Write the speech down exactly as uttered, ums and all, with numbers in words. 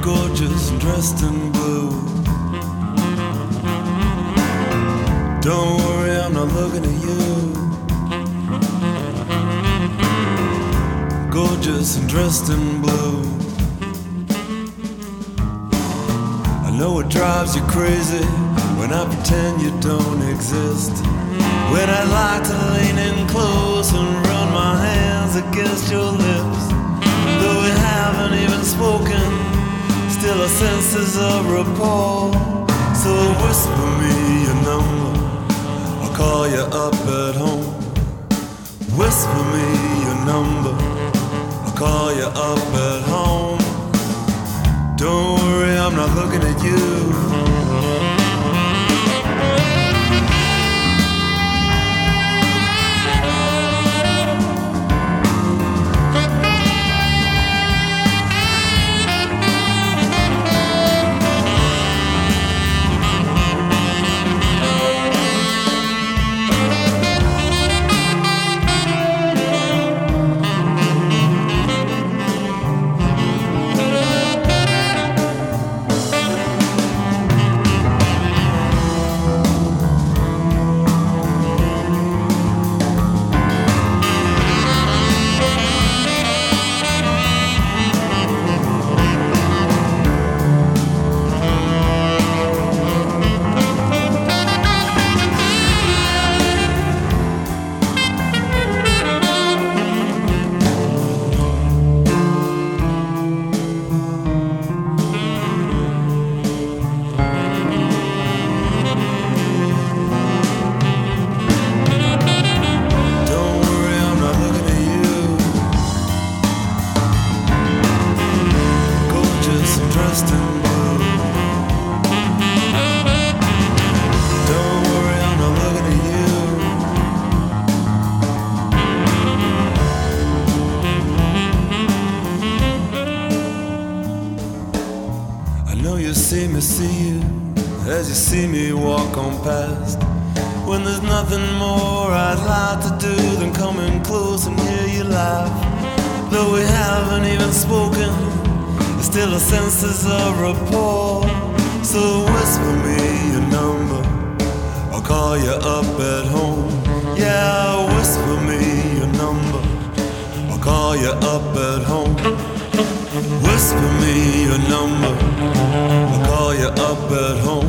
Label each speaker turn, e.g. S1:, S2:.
S1: gorgeous and dressed in blue. Don't worry, I'm not looking at you. Gorgeous and dressed in blue. I know it drives you crazy when I pretend you don't exist. When I like to lean in close and run my hands against your lips. Though we haven't even spoken, still our senses of rapport. So whisper me your number, I'll call you up at home. Whisper me your number, I'll call you up at home. Don't worry, I'm not looking at you. See me see you as you see me walk on past. When there's nothing more I'd like to do than come in close and hear you laugh. Though we haven't even spoken, there's still a senses of rapport. So whisper me your number, I'll call you up at home. Yeah, whisper me your number, I'll call you up at home. Whisper me your number, I'll call you up at home.